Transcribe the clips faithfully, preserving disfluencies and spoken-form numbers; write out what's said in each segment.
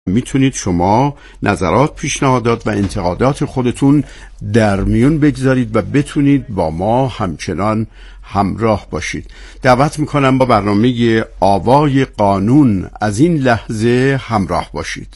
میتونید شما نظرات، پیشنهادات و انتقادات خودتون در میون بگذارید و بتونید با ما همچنان همراه باشید. دعوت میکنم با برنامه آوای قانون از این لحظه همراه باشید.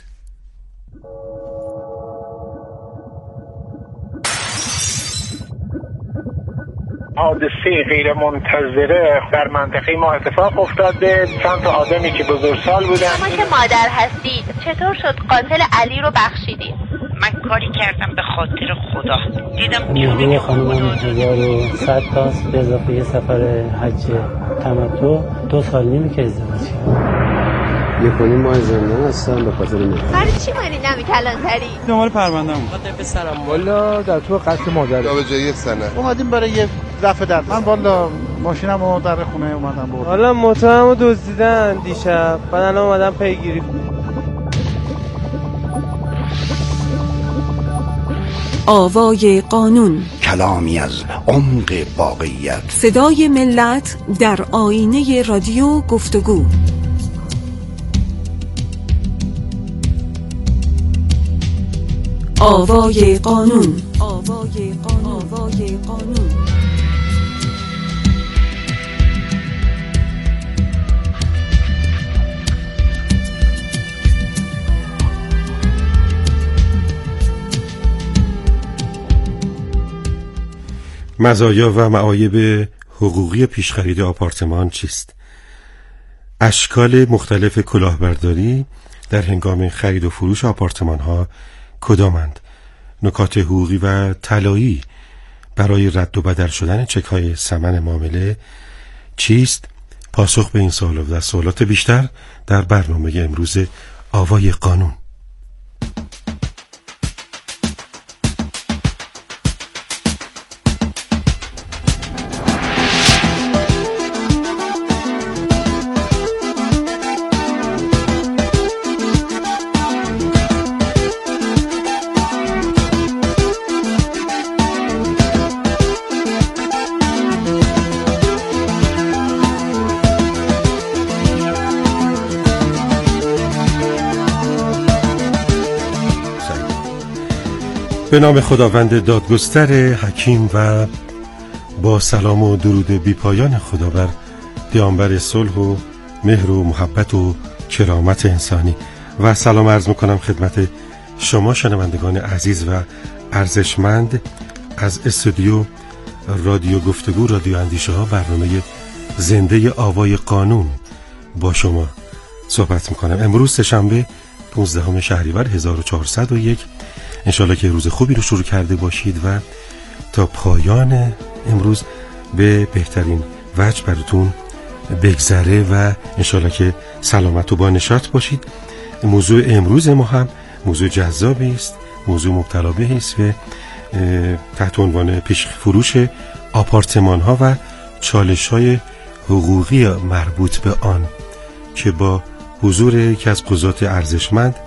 حادثه غیر منتظره در منطقه ما اتفاق افتاده. چند تا آدمی که بزرگسال بودن. شما که مادر هستید چطور شد قاتل علی رو بخشیدید؟ من کاری کردم به خاطر خدا. دیدم نیروی خانم هزار و صد تاست به اضافه یه سفر حج تمتع. دو سال نیمی که ازدواج کردم. یک و نیم ماه زندان هستم به خاطر من. برای چی مانی نمی کلانتری؟ دنبال پرونده‌ام. خاطر پسرم والا در تو قصد مادر. به جای سنه. اومدیم برای یه رفع درد. من والا ماشینمو در خونه اومدم بردم. والا موتورمو دزدیدن دیشب. بعد الان اومدم پیگیری. آوای قانون، کلامی از عمق واقعیت، صدای ملت در آینه رادیو گفتگو. آوای قانون، آوای قانون، آوای قانون. مزایا و معایب حقوقی پیشخرید آپارتمان چیست؟ اشکال مختلف کلاهبرداری در هنگام خرید و فروش آپارتمان ها کدامند؟ نکات حقوقی و طلایی برای رد و بدل شدن چک های ثمن معامله چیست؟ پاسخ به این سوالات و سوالات بیشتر در برنامه امروز آوای قانون. به نام خداوند دادگستر حکیم و با سلام و درود بی پایان خدا بر پیامبر صلح و مهر و محبت و کرامت انسانی و سلام عرض میکنم خدمت شما شنوندگان عزیز و ارزشمند از استودیو رادیو گفتگو رادیو اندیشه ها. برنامه زنده آوای قانون با شما صحبت میکنم. امروز سه‌شنبه پانزدهم شهریور هزار و چهارصد و یک. انشالله که روز خوبی رو شروع کرده باشید و تا پایان امروز به بهترین وجه براتون بگذره و انشالله که سلامت و با نشاط باشید. موضوع امروز ما هم موضوع جذابی است، موضوع مبتلا بهی است و تحت عنوان پیش فروش آپارتمان ها و چالش های حقوقی مربوط به آن که با حضور یکی از قضات ارزشمند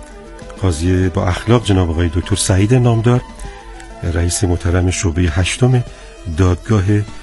قاضی با اخلاق جناب آقای دکتر سعید نامدار، رئیس محترم شعبه هشتم دادگاه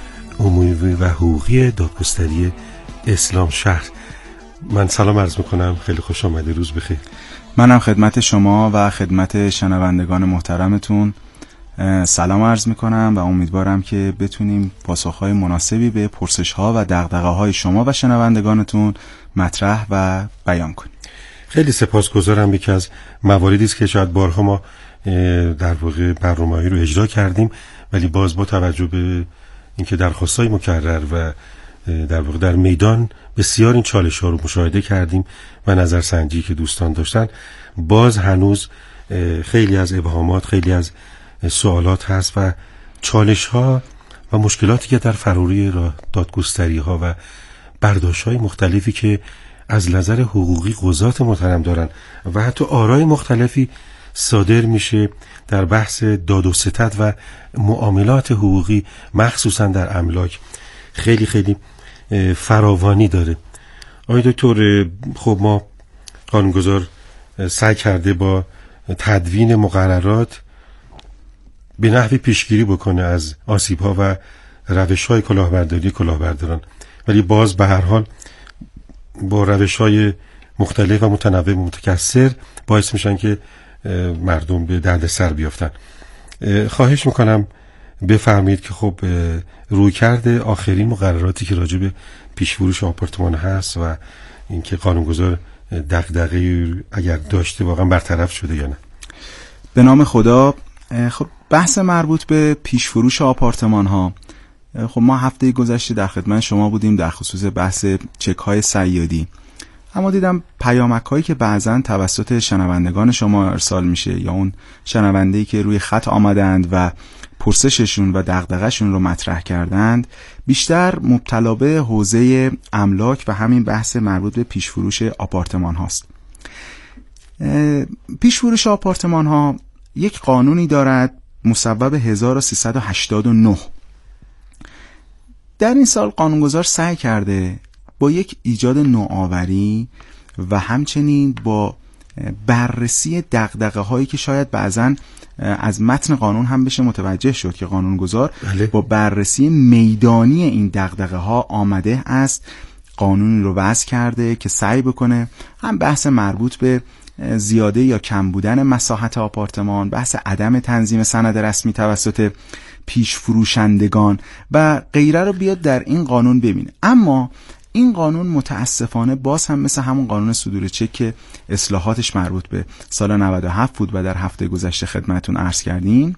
عمومی و حقوقی دادگستری اسلام شهر. من سلام عرض میکنم، خیلی خوش آمده، روز بخیر. منم خدمت شما و خدمت شنوندگان محترمتون سلام عرض میکنم و امیدوارم که بتونیم پاسخهای مناسبی به پرسشها و دغدغه‌های شما و شنوندگانتون مطرح و بیان کنیم. خیلی سپاسگزارم. یکی از مواردی است که شاید بارها ما در واقع برنامه‌ای رو اجرا کردیم ولی باز با توجه به اینکه درخواست‌های مکرر و در واقع در میدان بسیار این چالش‌ها رو مشاهده کردیم و نظرسنجی که دوستان داشتن، باز هنوز خیلی از ابهامات، خیلی از سوالات هست و چالش‌ها و مشکلاتی که در فروری دادگستری‌ها و برداشت‌های مختلفی که از نظر حقوقی قضات محترم دارن و حتی آرای مختلفی صادر میشه در بحث داد و ستد و معاملات حقوقی مخصوصا در املاک خیلی خیلی فراوانی داره. آقای دکتر، خب ما قانونگذار سعی کرده با تدوین مقررات به نحوی پیشگیری بکنه از آسیب‌ها و روش‌های کلاهبرداری کلاهبرداران، ولی باز به هر حال با روش‌های مختلف و متنوع و متکثر باعث میشن که مردم به درد سر بیافتن. خواهش میکنم بفرمایید که خب روی کرده آخرین مقرراتی که راجع به پیش فروش آپارتمان هست و اینکه قانونگذار دغدغه اگر داشته واقعا برطرف شده یا نه. به نام خدا. خب بحث مربوط به پیش فروش آپارتمان ها، خب ما هفته گذشته در خدمت شما بودیم در خصوص بحث چک های صیادی، اما دیدم پیامک هایی که بعضا توسط شنوندگان شما ارسال میشه یا اون شنونده‌ای که روی خط آمدند و پرسششون و دغدغه‌شون رو مطرح کردند بیشتر مبتلا به حوزه املاک و همین بحث مربوط به پیش فروش آپارتمان هاست. پیش فروش آپارتمان ها یک قانونی دارد مصوب هزار و سیصد و هشتاد و نه. در این سال قانونگذار سعی کرده با یک ایجاد نوآوری و همچنین با بررسی دغدغه هایی که شاید بعضن از متن قانون هم بشه متوجه شد که قانونگذار بله. با بررسی میدانی این دغدغه ها آمده است، قانونی رو وضع کرده که سعی بکنه هم بحث مربوط به زیاده یا کم بودن مساحت آپارتمان، بحث عدم تنظیم سند رسمی توسط پیش فروشندگان و غیره رو بیاد در این قانون ببینه. اما این قانون متاسفانه باز هم مثل همون قانون صدور چک که اصلاحاتش مربوط به سال نود و هفت بود و در هفته گذشته خدمتون عرض کردیم،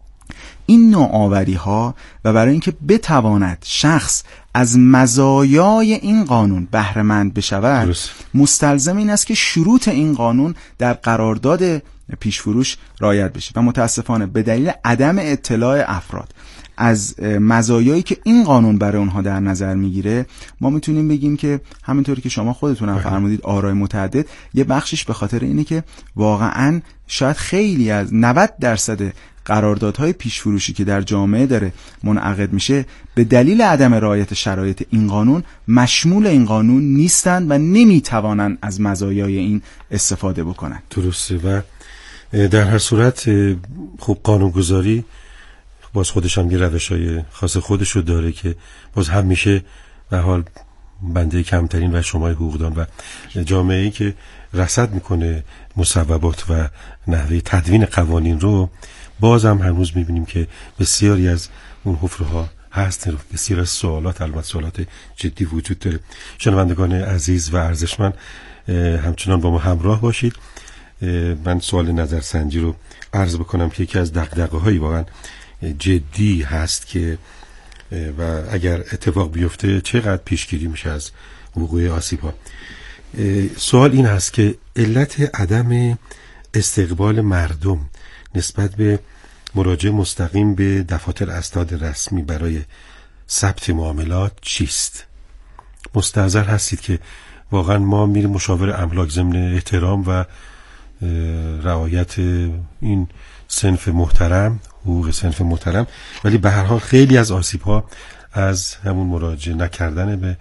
این نوآوری ها و برای اینکه بتواند شخص از مزایای این قانون بهره مند بشود مستلزم این است که شروط این قانون در قرارداد پیش فروش رعایت بشه و متاسفانه به دلیل عدم اطلاع افراد از مزایایی که این قانون برای اونها در نظر میگیره ما میتونیم بگیم که همینطوری که شما خودتون هم فرمودید آرای متعدد، یه بخشش به خاطر اینه که واقعا شاید خیلی از نود درصد قراردادهای پیش فروشی که در جامعه داره منعقد میشه به دلیل عدم رعایت شرایط این قانون مشمول این قانون نیستن و نمیتوانن از مزایای این استفاده بکنن. درسته. و در هر صورت خب قانونگذاری باز خودش هم یه روش‌های خاص خودشو داره که باز هم میشه به حال بنده کمترین و شما حقوقدان و جامعه‌ای که رصد میکنه مصوبات و نحوه تدوین قوانین رو باز هم هنوز میبینیم که بسیاری از اون حفره‌ها هست، بسیار از سوالات البته سوالات جدی وجود داره. شنوندگان عزیز و ارزشمند همچنان با ما همراه باشید. من سوال نظرسنجی رو عرض بکنم که یکی از دغدغه‌های واقعا جدی هست که و اگر اتفاق بیفته چقدر پیشگیری میشه از وقوع آسیب‌ها. سوال این هست که علت عدم استقبال مردم نسبت به مراجعه مستقیم به دفاتر اسناد رسمی برای ثبت معاملات چیست؟ مستحضر هستید که واقعا ما میریم مشاور املاک ضمن احترام و رعایت این صنف محترم، حقوق صنف محترم، ولی به هر حال خیلی از آسیب‌ها از همون مراجعه نکردن به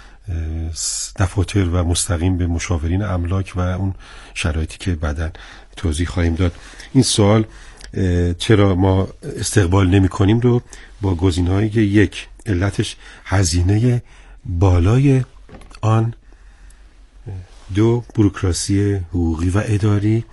دفاتر و مستقیم به مشاورین املاک و اون شرایطی که بعداً توضیح خواهیم داد. این سوال چرا ما استقبال نمی کنیم رو با گزینه‌هایی که یک علتش هزینه بالای آن، دو بوروکراسی حقوقی و اداری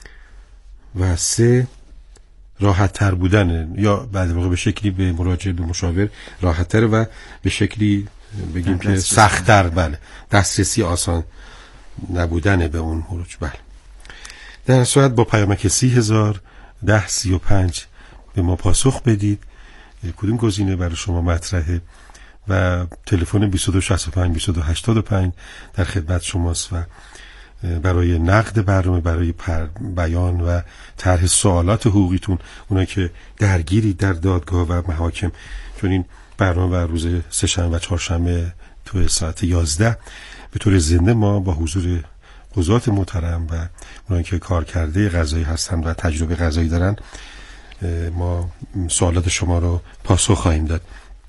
و سه راحت تر بودن یا بعد واقع به شکلی به مراجعه به مشاور راحت تر و به شکلی بگیم که سخت تر، بله، دسترسی آسان نبودن به اون مراجعه. بله. در صورت با پیامک سی هزار ده سی و پنج به ما پاسخ بدید کدوم گزینه برای شما مطرحه و تلفن بیست و دو شصت و پنج بیست و دو هشتاد و پنج در خدمت شماست و برای نقد برنامه، برای بیان و طرح سوالات حقوقیتون، اونایی که درگیری در دادگاه و محاکم، چون این برنامه بر روز سه‌شنبه و چهارشنبه تو ساعت یازده به طور زنده ما با حضور قضات محترم و اونایی که کار کرده قضایی هستن و تجربه قضایی دارن ما سوالات شما رو پاسخ خواهیم داد.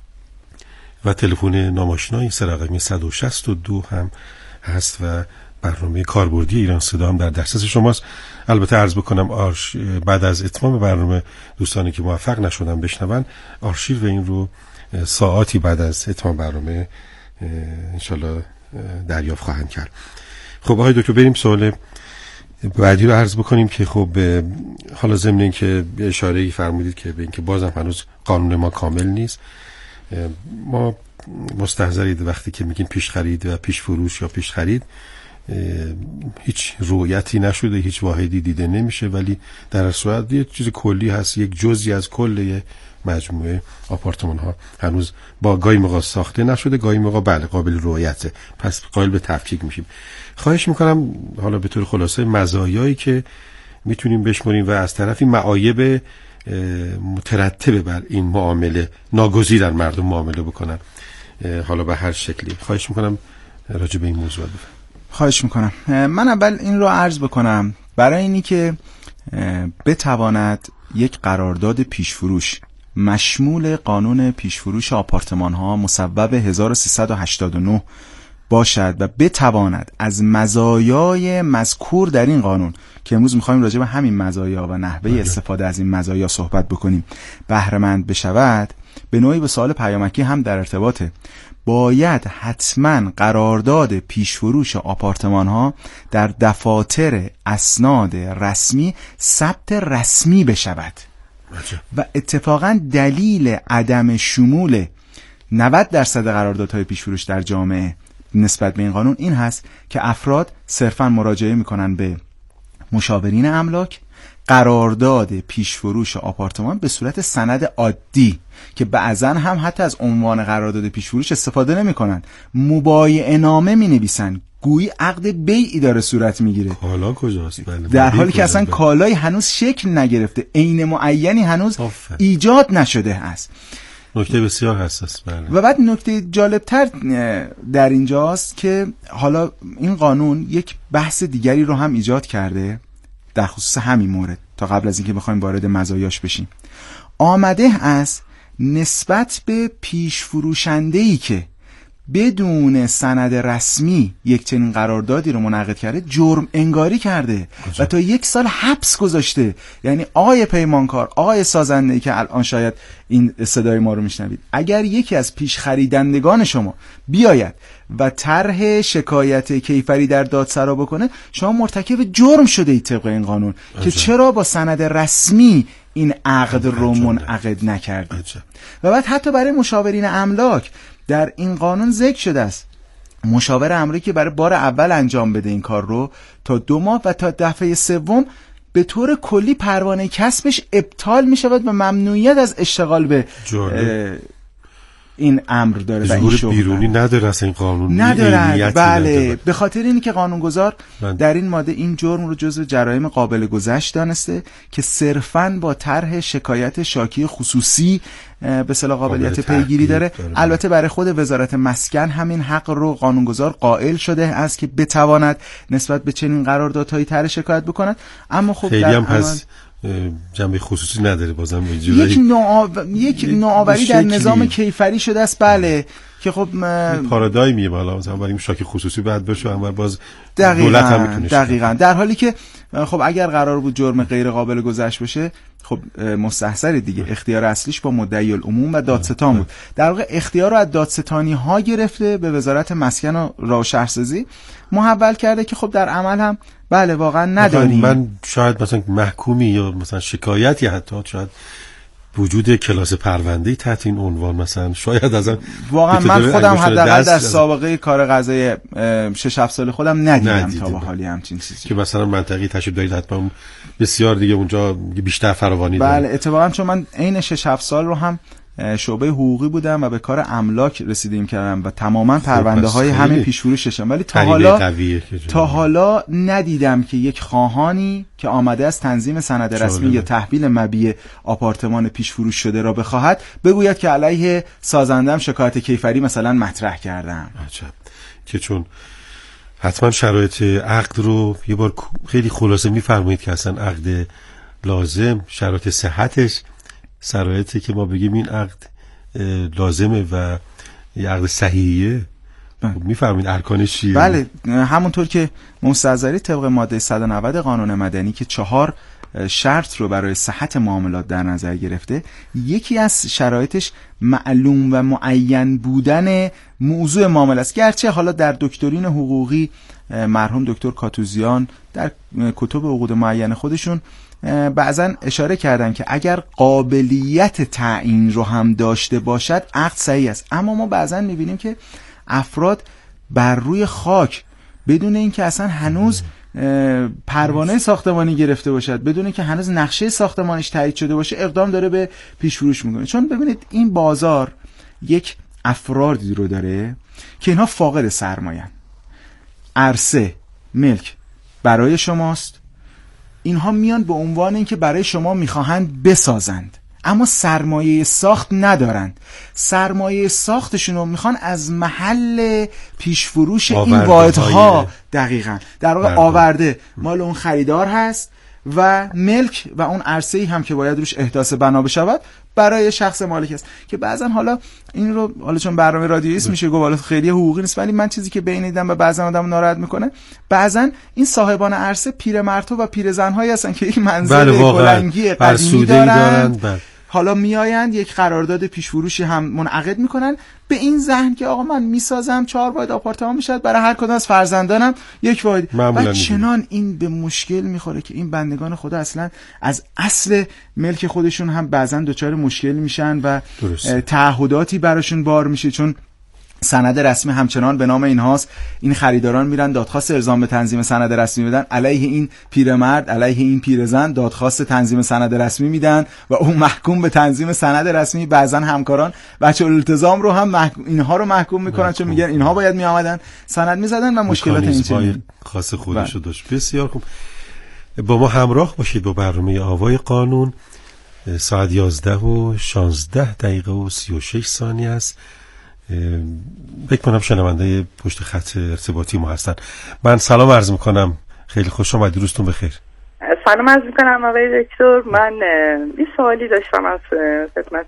و تلفن ناماشنایی سه رقمی صد و شصت و دو هم هست و برنامه کاربردی ایران صدا هم در دسترس شماست. البته عرض بکنم آرش بعد از اتمام برنامه دوستانی که موفق نشدن بشنون آرشیو این رو ساعاتی بعد از اتمام برنامه انشالله دریافت خواهند کرد. خب آقای دکتر بریم سوال بعدی رو عرض بکنیم که خب حالا ضمن این که اشاره‌ای فرمودید که به اینکه بازم هنوز قانون ما کامل نیست، ما مستحضرید وقتی که میگیم پیش خرید و پیش فروش یا پیش خرید هیچ رؤیتی نشده، هیچ واحدی دیده نمیشه، ولی در صورت یه چیز کلی هست، یک جزئی از کل مجموعه آپارتمان ها هنوز با گاهی موقع ساخته نشده، گاهی موقع بله قابل رؤیته، پس قابل به تفکیک میشیم. خواهش میکنم حالا به طور خلاصه مزایایی که میتونیم بشمریم و از طرفی معایب مترتبه بر این معامله ناگزیرن مردم معامله بکنن، حالا به هر شکلی. خواهش میکنم راجع به این موضوع بفرمایید. خواهش میکنم. من اول این رو عرض بکنم برای اینی که بتواند یک قرارداد پیشفروش مشمول قانون پیشفروش آپارتمان ها مصوب هزار و سیصد و هشتاد و نه باشد و بتواند از مزایای مذکور در این قانون که امروز میخوایم راجع به همین مزایا و نحوه استفاده از این مزایا صحبت بکنیم بهره مند بشود، به نوعی به سوال پیامکی هم در ارتباطه. باید حتما قرارداد پیشفروش آپارتمان ها در دفاتر اسناد رسمی ثبت رسمی بشود و اتفاقا دلیل عدم شمول نود درصد قراردادهای پیشفروش در جامعه نسبت به این قانون این هست که افراد صرفا مراجعه میکنن به مشاورین املاک، قرارداد پیشفروش آپارتمان به صورت سند عادی که بعضا هم حتی از عنوان قرارداد پیشفروش استفاده نمیکنن، مبایعه نامه مینویسن گویی عقد بیعی داره صورت میگیره. کالا کجاست؟ بله. در حالی که اصلا کالای هنوز شکل نگرفته، عین معینی هنوز آفه. ایجاد نشده است. نکته بسیار حساس. بله. و بعد نکته جالبتر در اینجاست که حالا این قانون یک بحث دیگری رو هم ایجاد کرده در خصوص همین مورد، تا قبل از اینکه بخوایم وارد مزایاش بشیم. آمده است نسبت به پیش فروشنده‌ای که بدون سند رسمی یک چنین قراردادی رو منعقد کرده جرم انگاری کرده و تا یک سال حبس گذاشته. یعنی آقای پیمانکار، آقای سازنده‌ای که الان شاید این صدای ما رو میشنوید، اگر یکی از پیش خریدندگان شما بیاید و طرح شکایت کیفری در دادسرا بکنه، شما مرتکب جرم شده ای طبق این قانون که چرا با سند رسمی این عقد رو منعقد نکردید. و بعد حتی برای مشاورین املاک در این قانون ذکر شده است مشاور املاکی که برای بار اول انجام بده این کار رو تا دو ماه و تا دفعه سوم به طور کلی پروانه کسبش ابطال می شود و ممنوعیت از اشتغال به این امر داره و این شغل بیرونی نداره اصلا این قانون نداره. بله، به خاطر اینی که قانونگذار در این ماده این جرم رو جزو جرایم قابل گذشت دانسته که صرفاً با طرح شکایت شاکی خصوصی به اصطلاح قابلیت پیگیری داره. داره. البته برای خود وزارت مسکن همین حق رو قانونگذار قائل شده است که بتواند نسبت به چنین قراردادهایی طرح شکایت بکند، اما خب خیلی هم پس جنبه خصوصی نداره، بازم یک نوآو... یک نوآوری در نظام کیفری شده است. بله که خب پارادایمیه، بالا مثلا برای شاکی خصوصی بعد بشه اما باز دقیقاً دولت هم میتونه دقیقاً در حالی که خب اگر قرار بود جرم غیر قابل گذشت بشه خب مستحضر دیگه اختیار اصلیش با مدعی العموم و دادستان بود. در واقع اختیار رو از دادستانی ها گرفته به وزارت مسکن و راه و شهرسازی محول کرده که خب در عمل هم بله واقعا نداریم. من شاید مثلا محکومی یا مثلا شکایتی حتی شاید وجود کلاس پرونده‌ای تحت این عنوان مثلا شاید ازم واقعا من خودم حداقل در سابقه کار قضایی شش هفت سال خودم ندیدم تا به حالی همچین چیزی که مثلا منطقی تشریف دارید حتما بسیار دیگه اونجا بیشتر فراوانی داره. بله اتفاقا چون من عین شش هفت سال رو هم شعبه حقوقی بودم و به کار املاک رسیدیم کردم و تماما پرونده های همه پیش‌فروششم، ولی تا حالا تا حالا ندیدم که یک خواهانی که آمده از تنظیم سند رسمی یا تحویل مبیع آپارتمان پیش‌فروش شده را بخواهد بگوید که علیه سازندم شکایت کیفری مثلا مطرح کردم. عجب. که چون حتما شرایط عقد رو یه بار خیلی خلاصه می‌فرمایید که اصلا عقد لازم، شرایط صحتش، شرایطی که ما بگیم این عقد لازمه و یه عقد صحیحیه، میفهمید ارکانش چیه؟ بله، همونطور که مستحضری طبق ماده صد و نود قانون مدنی که چهار شرط رو برای صحت معاملات در نظر گرفته، یکی از شرایطش معلوم و معین بودن موضوع معامله است. گرچه حالا در دکترین حقوقی مرحوم دکتر کاتوزیان در کتب عقود معین خودشون بعضا اشاره کردن که اگر قابلیت تعیین رو هم داشته باشد عقد صحیح است، اما ما بعضا میبینیم که افراد بر روی خاک بدون اینکه اصلا هنوز پروانه ساختمانی گرفته باشد، بدون اینکه هنوز نقشه ساختمانش تایید شده باشه، اقدام داره به پیش فروش میکنه. چون ببینید این بازار یک افرادی رو داره که اینها فاقد سرمایه‌اند. عرصه ملک برای شماست، اینها میان به عنوان اینکه برای شما میخواهند بسازند، اما سرمایه ساخت ندارند. سرمایه ساختشون رو میخوان از محل پیشفروش این واحدها، دقیقاً در واقع آورده مال اون خریدار هست و ملک و اون عرصه‌ای هم که باید روش احداث بنا بشود برای شخص مالک است. که بعضا حالا این رو حالا چون برنامه رادیویی میشه گفت حالا خیلی حقوقی نیست، ولی من چیزی که بین دیدم و بعضا آدمو ناراحت میکنه، بعضا این صاحبان عرصه پیرمردها و پیرزن‌هایی هستن که یک منزل کلنگی قدیمی دارن، حالا میآیند یک قرارداد پیش فروشی هم منعقد میکنن به این ذهن که آقا من میسازم چهار واحد آپارتمان میشد برای هر کدوم از فرزندانم یک واحد. و چنان این به مشکل میخوره که این بندگان خدا اصلا از اصل ملک خودشون هم بعضا دچار مشکل میشن و تعهداتی براشون بار میشه، چون سند رسمی همچنان به نام اینهاست. این خریداران میرن دادخواست ارزام به تنظیم سند رسمی بدن علیه این پیرمرد، علیه این پیرزن دادخواست تنظیم سند رسمی میدن و اون محکوم به تنظیم سند رسمی. بعضا همکاران بچه الالتزام رو هم محکوم، اینها رو محکوم میکنن محکوم. چون میگن اینها باید میآمدن سند میزدن و مشکلات اینچنین خاص خودشو داشت. بسیار خوب، با ما همراه باشید با برنامه آوای قانون. ساعت یازده و شانزده دقیقه و سی و شش ثانیه است. فکر کنم شنونده پشت خط ارتباطی ما هستن. من سلام عرض میکنم، خیلی خوش آمدید، روزتون بخیر. سلام عرض میکنم آقای دکتر. من یه سوالی داشتم از خدمت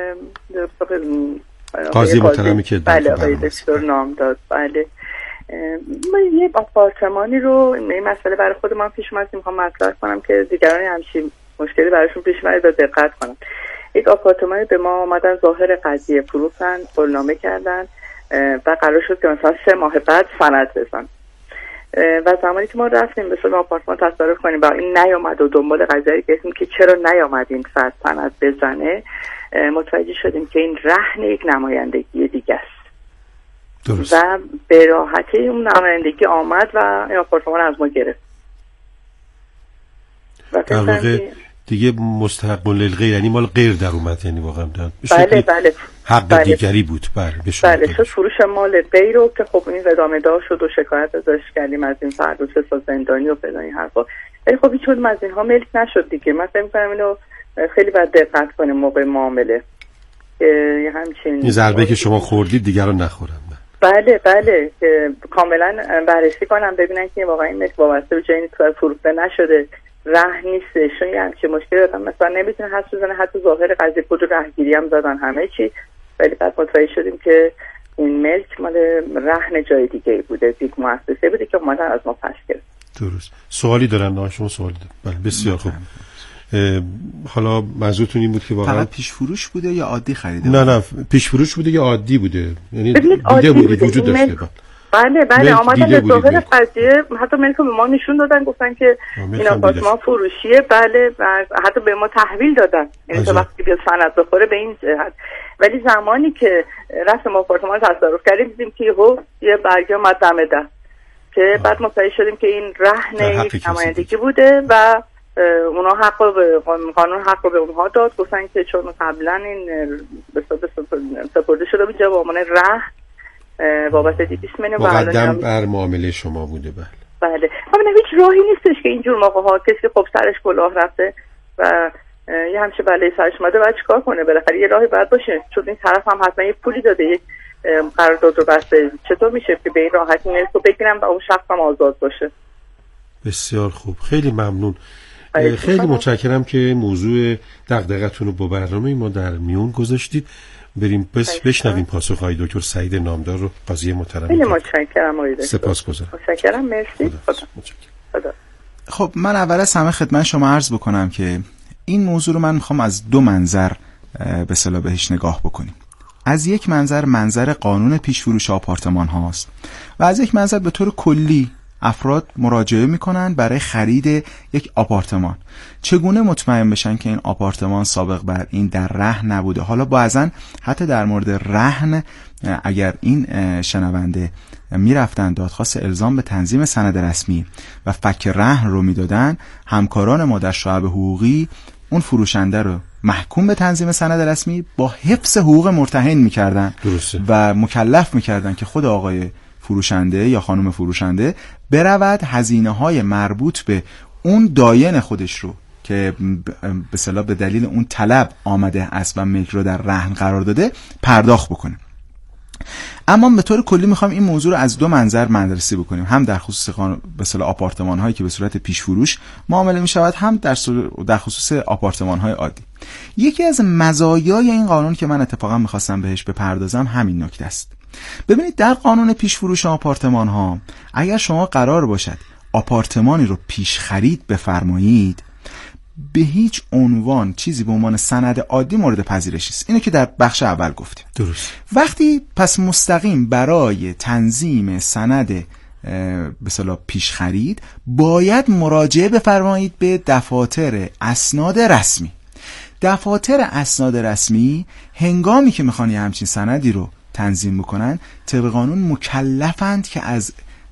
قاضی محترمی که بله آقای دکتر نام داد. بله من یه آپارتمانی رو این مسئله برای خود من پیش اومد، میخوام مطرح کنم که دیگران همچین مشکلی براشون پیش اومد و دقت کنم. یک آپارتمانی به ما آمدن ظاهر قضیه فروختن، قولنامه کردن و قرار شد که مثلا سه ماه بعد سند بزن و زمانی که ما رفتیم به صورت آپارتمان تصرف کنیم و این نیامد و دنبال قضیه گشتیم که چرا نیامد این فرد سند بزنه، متوجه شدیم که این رهن یک نمایندگی دیگه است. درست. و به راحتی اون نمایندگی آمد و این آپارتمان از ما گرفت. در واقع دیگه مستحق للغیر، یعنی مال غیر در اومد، یعنی واقعا بله بله حق بله. دیگری بود. بله بله شد فروش مال غیر رو که خب این ادامه دار شد و شکایت ازش کردیم از این فرد و سه سال زندانی و فلان این حرفا، ولی خب هیچ کدوم از اینها ملک نشد دیگه. من فکر می‌کنم اینو خیلی باید دقت کنیم موقع معامله که همچین این ضربه که شما خوردید دیگران نخورن. بله بله که کاملا بررسی کنم ببینن که واقعا این ملک وابسته به جایی فروخته نشده، رهن نیستش. چون همچین مشکلی دارم مثلا نمیتونه حدس بزنه، حتی ظاهر قضیه بود و رهگیری هم زدن همه چی، ولی بعد متوجه شدیم که این ملک مال رهن جای دیگه بوده، یک مؤسسه بوده که اومدن از ما پس گرفت. درست. سوالی دارن؟ نه شما سوالی دارن. بله بسیار خوب. حالا منظورتون این بود که واقعا فقط پیش فروش بوده یا عادی خریده؟ نه نه پیش فروش بوده یا عادی بوده؟ یعنی دیده بودید وجود داشته؟ بله بله آمدن به ظاهر قضیه، حتی ملک به ما نشون دادن، گفتن که این آپارتمان فروشیه. بله و حتی به ما تحویل دادن، یعنی تا وقتی بیاد سند بخوره به این جهت. ولی زمانی که رفتیم آپارتمان تصرف کردیم دیدیم که هو یه برگه اومد دم در که بعد متوجه شدیم که این رهن یک نمایندگی بوده و اونا حق به قانون حق به اونها داد. گفتن که چون قبلا این به سپرده شده بود به عنوان رهن وابسته دیویست میلیون مقدم بر معامله شما بوده. بله بله همین هیچ راهی نیستش که اینجور موقع ها کسی خب سرش کلاه رفته و یه همچه بله سرش اومده باید چیکار کنه؟ بالاخره یه راهی باید باشه، چون این طرف هم حتما یه پولی داده، یک قرارداد رو بسته. چطور میشه که به این راحتی ملک رو بگیرم و اون شخص هم آزاد باشه؟ بسیار خوب، خیلی ممنون. خیلی متشکرم که موضوع دغدغه‌تون رو با برنامه ما در میون گذاشتید. بریم بس بشنویم پاسخهای دکتر سعید نامدار رو، قاضی محترم. خیلی متشکرم آقای دکتر. سپاسگزارم. متشکرم، مرسی. خدا. خدا. خب من اول از همه خدمت شما عرض بکنم که این موضوع رو من میخوام از دو منظر به اصطلاح بهش نگاه بکنیم. از یک منظر منظر قانون پیش فروش آپارتمان هاست و از یک منظر به طور کلی افراد مراجعه میکنن برای خرید یک آپارتمان. چگونه مطمئن بشن که این آپارتمان سابق بر این در رهن نبوده؟ حالا بعضن حتی در مورد رهن اگر این شنونده میرفتن دادخواست الزام به تنظیم سند رسمی و فک رهن رو میدادن، همکاران ما در شعب حقوقی اون فروشنده رو محکوم به تنظیم سند رسمی با حفظ حقوق مرتهن میکردن و مکلف میکردن که خود آقای فروشنده یا خانم فروشنده برود هزینه های مربوط به اون داین خودش رو که به اصطلاح به دلیل اون طلب آمده است و ملک رو در رهن قرار داده پرداخت بکنه. اما به طور کلی میخوام این موضوع رو از دو منظر بررسی بکنیم، هم در خصوص قانون به اصطلاح آپارتمان هایی که به صورت پیش فروش معامله میشود، هم در در خصوص آپارتمان های عادی. یکی از مزایای این قانون که من اتفاقا میخواستم بهش بپردازم همین نکته است. ببینید در قانون پیش فروش آپارتمان ها اگر شما قرار باشد آپارتمانی رو پیش خرید بفرمایید، به هیچ عنوان چیزی به عنوان سند عادی مورد پذیرش نیست. اینو که در بخش اول گفتیم. درست. وقتی پس مستقیم برای تنظیم سند به اصطلاح پیش خرید باید مراجعه بفرمایید به دفاتر اسناد رسمی. دفاتر اسناد رسمی هنگامی که میخوان یه همچین سندی رو تنظیم بکنن طبق قانون مکلفند که از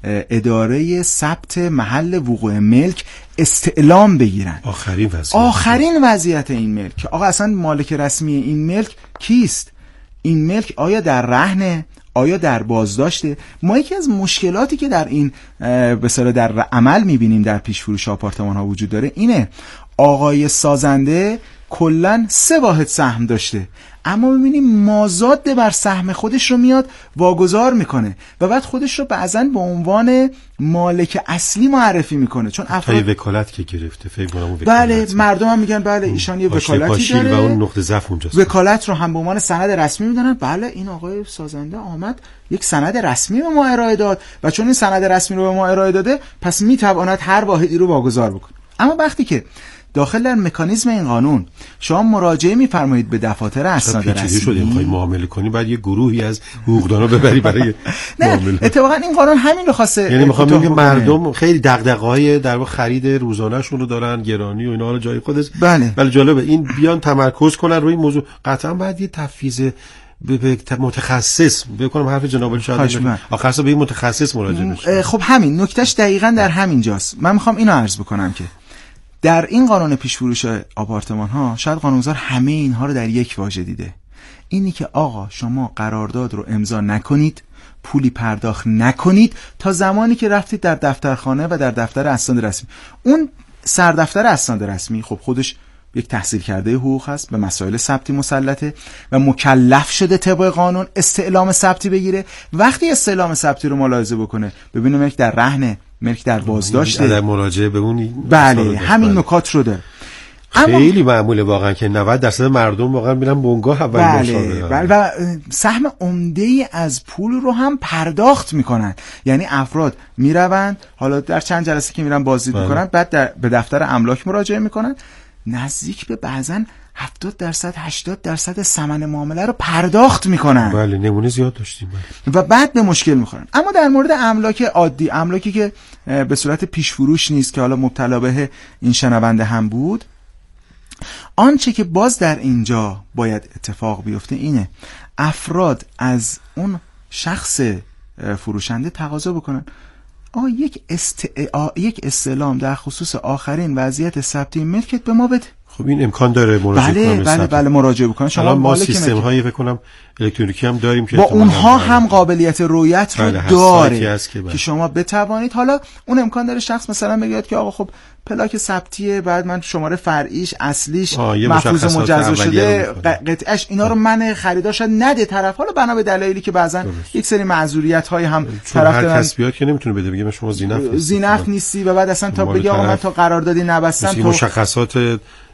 اداره ثبت محل وقوع ملک استعلام بگیرن. آخرین وضعیت آخرین وضعیت این ملک که آقا اصلا مالک رسمی این ملک کیست؟ این ملک آیا در رهنه؟ آیا در بازداشته؟ ما یکی از مشکلاتی که در این به اصطلاح در عمل میبینیم در پیش فروش آپارتمان ها وجود داره اینه آقای سازنده کلن سه واحد سهم داشته، اما میبینیم مازاد بر سهم خودش رو میاد واگذار میکنه و بعد خودش رو بعضن به عنوان مالک اصلی معرفی میکنه، چون افراد وکالت که گرفته فکر کنم بله مردم هم میگن بله ایشان یه وکالتی داره و اون نقطه ضعف اونجاست. وکالت رو هم به عنوان سند رسمی میدونن. بله این آقای سازنده آمد یک سند رسمی به ما ارائه داد و چون این سند رسمی رو به ما ارائه داده پس میتواند هر واحدی رو واگذار بکنه. اما وقتی که داخل در مکانیزم این قانون شما مراجعه می‌فرمایید به دفاتر اسناد رسمی شده می‌خوای معامله کنی بعد یه گروهی از حقوقدانا ببری برای معامله. اتفاقا این قانون همین رو خواسته، یعنی می‌خوام بگم مردم خیلی دغدغه‌های در واقع خرید روزانه‌شون رو دارن، گرانی و اینا رو جای خودش. بله ولی جالبه این بیان تمرکز کنن روی این موضوع. قطعا باید یه تفویض به متخصص بکنم، حرف جناب عالی شاید آخرش به این متخصص مراجعه بشه. خب همین نکتهش دقیقاً در همین جاست. من می‌خوام اینو عرض بکنم که در این قانون پیش فروش آپارتمان ها شاید قانونگذار همه اینها رو در یک واژه دیده. اینی که آقا شما قرارداد رو امضا نکنید، پولی پرداخت نکنید تا زمانی که رفتید در دفترخانه و در دفتر اسناد رسمی. اون سردفتر اسناد رسمی خب خودش یک تحصیل کرده حقوق هست، به مسائل ثبتی مسلطه و مکلف شده طبق قانون استعلام ثبتی بگیره. وقتی استعلام ثبتی رو ملاحظه بکنه ببینه ملک در رهن، ملک در بازداشته، در مراجعه به اون بله همین نکات رو داره. خیلی معموله واقعا که نود درصد مردم واقعا میرن بنگاه اول بله بله و سهم عمده‌ای از پول رو هم پرداخت میکنن. یعنی افراد میروند حالا در چند جلسه که میرن بازدید میکنن بعد در به دفتر املاک مراجعه میکنن، نزدیک به بعضن هفتاد درصد هشتاد درصد ثمن معامله رو پرداخت میکنن. بله نمونه زیاد داشتیم بله. و بعد به مشکل میخورن. اما در مورد املاک عادی، املاکی که به صورت پیش فروش نیست که حالا مبتلا به این شنونده هم بود، آنچه که باز در اینجا باید اتفاق بیفته اینه افراد از اون شخص فروشنده تقاضا بکنن آقا یک است... یک استعلام در خصوص آخرین وضعیت ثبتی ملکت به ما بده. خب این امکان داره مراجعه بله کنم. بله بله مراجعه بکنن. شما ما سیستم هایی فکر کنم الکترونیکی هم داریم که با اونها هم قابلیت رویت رو بله داره که, که, که شما بتوانید. حالا اون امکان داره شخص مثلا بگه که آقا خب پلاک ثبتیه، بعد من شماره فرعیش اصلیش محفوظ مجزا شده قطعش اینا رو من خریدار شد نده طرف، حالا بنا به دلایلی که بعضن یک سری معذوریت های هم طرف هر کس بیاد که نمیتونه بده بگه شما زینف زینف نیستی و بعد اصلا تا بگه آقا من تا قراردادی نبستم تو مشخصات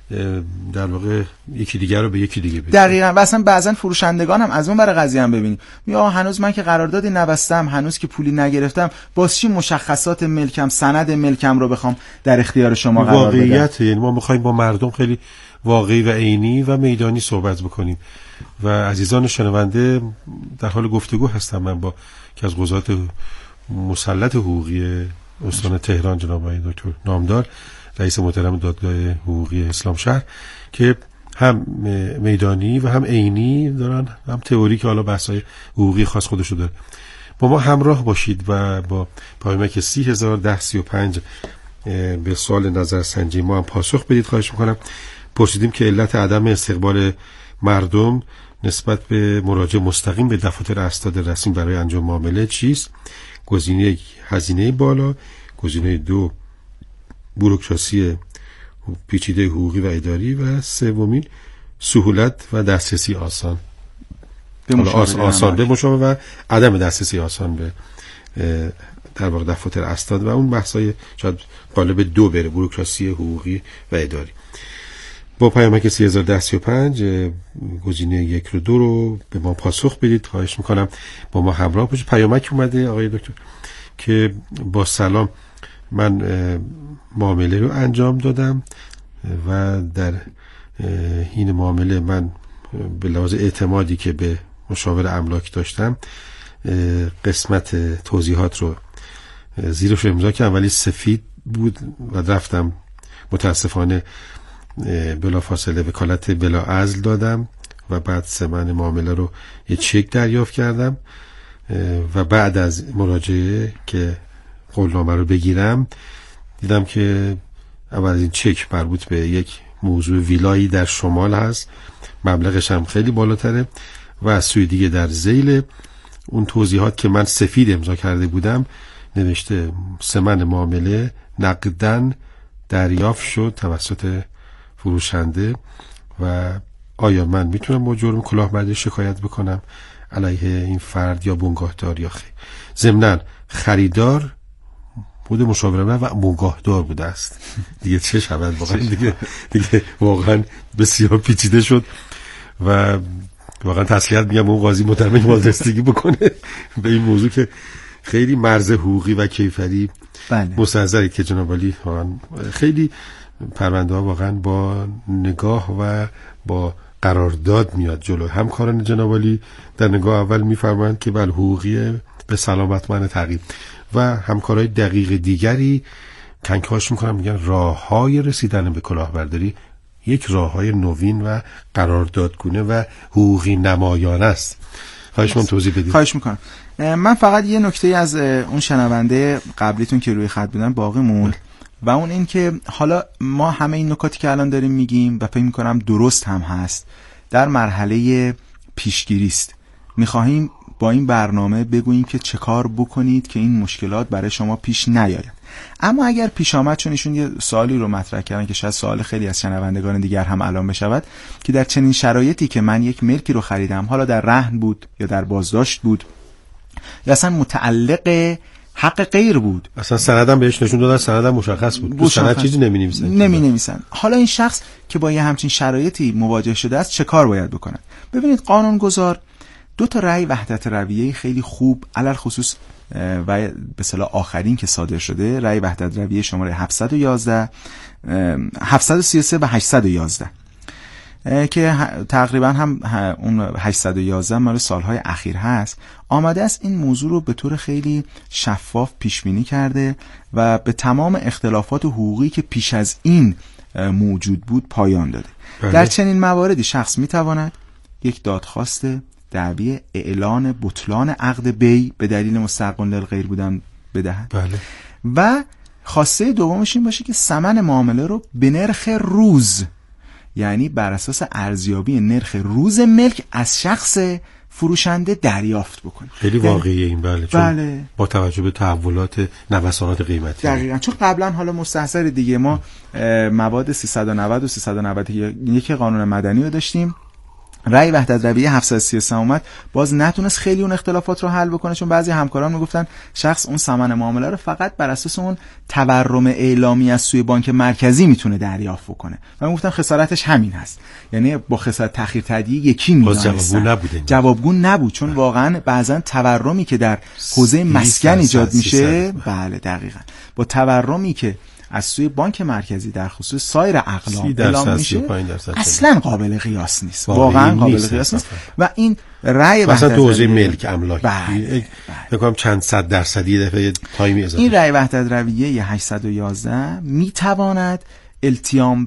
در واقع یکی دیگر رو به یکی دیگه بدید. دقیقاً. و اصلا بعضن فروشندگان هم از اون برای قضیه هم ببینید یا هنوز من که قراردادی نبستم، هنوز که پولی نگرفتم، باز چی مشخصات ملکم، سند ملکم رو بخوام در اختیار شما قرار بدم؟ واقعیت، یعنی ما می‌خوایم با مردم خیلی واقعی و عینی و میدانی صحبت بکنیم و عزیزان شنونده در حال گفتگو هستم من با که از قضات مسلط حقوقی استان تهران جناب آقای دکتر نامدار، رئیس محترم دادگاه حقوقی اسلام شهر، که هم میدانی و هم عینی دارن، هم تئوری که حالا بحث‌های حقوقی خاص خودشو داره. با ما همراه باشید و با پیامک سی هزار ده سی و پنج به سوال نظرسنجی ما هم پاسخ بدید. خواهش میکنم. پرسیدیم که علت عدم استقبال مردم نسبت به مراجعه مستقیم به دفاتر اسناد رسمی برای انجام معامله چیست؟ گزینه هزینه بالا، گزینه دو بوروکراسی پیچیده حقوقی و اداری و سومین سهولت و دسترسی آسان به مشاوره آسان به مشاوره و عدم دسترسی آسان به در واقع دفاتر اسناد و اون بحثای شاید قالب دو بره، بوروکراسی حقوقی و اداری. با پیامک سی هزار ده سی و پنج گزینه یک رو دو رو به ما پاسخ بدید. خواهش میکنم با ما همراه باشید. پیامک اومده آقای دکتر که با سلام، من معامله رو انجام دادم و در این معامله من به لحاظ اعتمادی که به مشاور املاک داشتم قسمت توضیحات رو زیرش رو امضا کردم ولی سفید بود و رفتم متاسفانه بلا فاصله وکالت بلا عزل دادم و بعد ثمن معامله رو یه چک دریافت کردم و بعد از مراجعه که قولنامه رو بگیرم دیدم که اول از این چک مربوط به یک موضوع ویلایی در شمال هست، مبلغش هم خیلی بالاتره و از سوی دیگه در ذیل اون توضیحات که من سفید امضا کرده بودم نوشته ثمن معامله نقداً دریافت شد توسط فروشنده و آیا من میتونم با جرم کلاهبرداری شکایت بکنم علیه این فرد یا بنگاهدار یا خیر. ضمناً خریدار بود مشاوره من و بنگاهدار بوده است. دیگه چه شود واقعا دیگه دیگه واقعا بسیار پیچیده شد و واقعا تسلیت میگم اون قاضی محترم بازرسیگی بکنه به این موضوع که خیلی مرز حقوقی و کیفری مستحضری که جناب عالی واقعا خیلی پرونده ها واقعا با نگاه و با قرارداد میاد جلو. همکاران جناب عالی در نگاه اول میفرمایند که بل حقوقی به سلامت من تعقیب و همکارای دقیق دیگری کنکاش میکنن میگن راههای رسیدن به کلاهبرداری یک راههای نوین و قراردادگونه و حقوقی نمایان است. خواهش من توضیح بدید. خواهش میکنم. من فقط یه نکته از اون شنونده قبلیتون که روی خط بودن باقی موند و اون این که حالا ما همه این نکاتی که الان داریم میگیم و فکر میکنم درست هم هست در مرحله پیشگیری است. میخواهیم با این برنامه بگوییم که چه کار بکنید که این مشکلات برای شما پیش نیاید. اما اگر پیش آمد، چون ایشون یه سوالی رو مطرح کردن که شاید سوال خیلی از شنوندگان دیگر هم الان بشود که در چنین شرایطی که من یک ملکی رو خریدم، حالا در رهن بود یا در بازداشت بود یا اصلا متعلق حق غیر بود، اصلا سندم بهش نشون دادن، سندم مشخص بود، تو سند چیزی نمی‌نویسن نمی‌نویسن. حالا این شخص که با یه همچین شرایطی مواجه شده است چه کار باید بکنه؟ ببینید قانونگذار دو تا رأی وحدت رویه خیلی خوب علل خصوص و به اصطلاح آخرین که صادر شده، رأی وحدت رویه شماره هفتصد و یازده هفتصد و سی و سه و هشتصد و یازده که تقریبا هم اون هشتصد و یازده مال سالهای اخیر هست، آمده است این موضوع رو به طور خیلی شفاف پیش بینی کرده و به تمام اختلافات حقوقی که پیش از این موجود بود پایان داده. بله. در چنین مواردی شخص میتواند یک دادخواست دعوی اعلان بطلان عقد بی به دلیل مستحقاً للغیر بودن بدهد. بله. و خواسته دومش این باشه که ثمن معامله رو به نرخ روز، یعنی بر اساس ارزیابی نرخ روز ملک از شخص فروشنده دریافت بکنه. خیلی واقعیه این. بله. بله. با توجه به تحولات نوسانات قیمتی. دقیقاً. چون قبلا حالا مستحضر دیگه ما مواد سیصد و نود و سیصد و نود و یک قانون مدنی رو داشتیم رأی وحدت رویه هفتصد و سی و سه اومد، باز نتونست خیلی اون اختلافات رو حل بکنه، چون بعضی همکاران میگفتن شخص اون ثمن معامله رو فقط بر اساس اون تورم اعلامی از سوی بانک مرکزی میتونه دریافت بکنه. من گفتم خسارتش همین هست، یعنی با خسارت تأخیر تادیه یکی میدونستن. جوابگو جوابگو نبود، چون واقعا بعضا تورمی که در حوزه مسکن ایجاد میشه، بله دقیقاً با تورمی که از سوی بانک مرکزی در خصوص سایر اقلام اعلام میشه اصلا قابل قیاس نیست، واقعا قابل قیاس نیست. و این رأی وحدت مثلا تو حوزه ملک املاک بگم چند صد درصدی دفعه تایمی اضافه، این رأی وحدت رویه هشتصد و یازده میتواند التیام